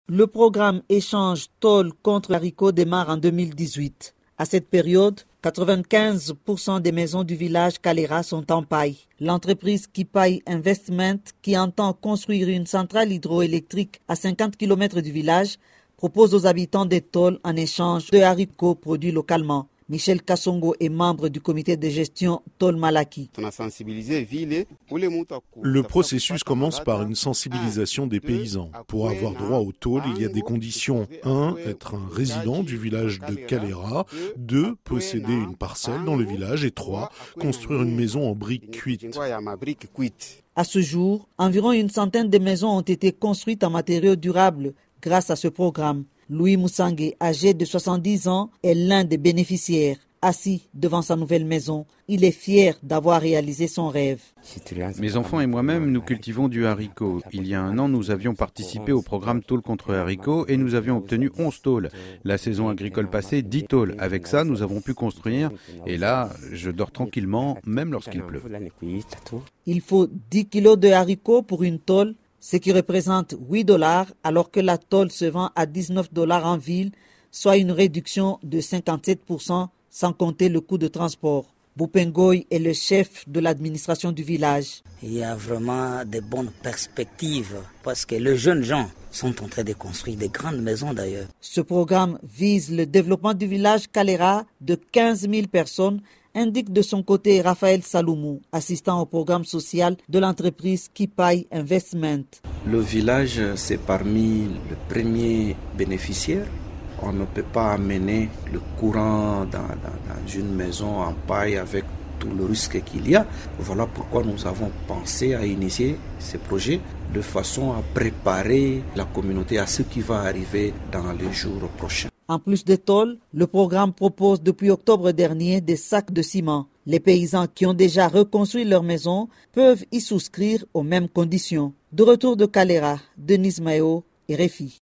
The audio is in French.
Le programme Échange tôle contre haricot démarre en 2018. À cette période, 95% des maisons du village Kalera sont en paille. L'entreprise Kipai Investment, qui entend construire une centrale hydroélectrique à 50 km du village, propose aux habitants des tôles en échange de haricots produits localement. Michel Kassongo est membre du comité de gestion Tôle Malaki. Le processus commence par une sensibilisation des paysans. Pour avoir droit au tôle, il y a des conditions. 1. Être un résident du village de Kalera. 2. Posséder une parcelle dans le village. Et 3. Construire une maison en briques cuites. À ce jour, environ une centaine de maisons ont été construites en matériaux durables grâce à ce programme. Louis Moussangue, âgé de 70 ans, est l'un des bénéficiaires. Assis devant sa nouvelle maison, il est fier d'avoir réalisé son rêve. Mes enfants et moi-même, nous cultivons du haricot. Il y a un an, nous avions participé au programme tôle contre haricot et nous avions obtenu 11 tôles. La saison agricole passée, 10 tôles. Avec ça, nous avons pu construire. Et là, je dors tranquillement, même lorsqu'il pleut. Il faut 10 kilos de haricots pour une tôle, ce qui représente $8, alors que la tôle se vend à $19 en ville, soit une réduction de 57%, sans compter le coût de transport. Boupengoy est le chef de l'administration du village. Il y a vraiment de bonnes perspectives parce que les jeunes gens sont en train de construire des grandes maisons d'ailleurs. Ce programme vise le développement du village Kalera de 15 000 personnes, indique de son côté Raphaël Saloumou, assistant au programme social de l'entreprise Kipai Investment. Le village, c'est parmi les premiers bénéficiaires. On ne peut pas amener le courant dans une maison en paille avec tout le risque qu'il y a. Voilà pourquoi nous avons pensé à initier ce projet de façon à préparer la communauté à ce qui va arriver dans les jours prochains. En plus des tôles, le programme propose depuis octobre dernier des sacs de ciment. Les paysans qui ont déjà reconstruit leur maison peuvent y souscrire aux mêmes conditions. De retour de Kalera, Denise Mayo et RFI.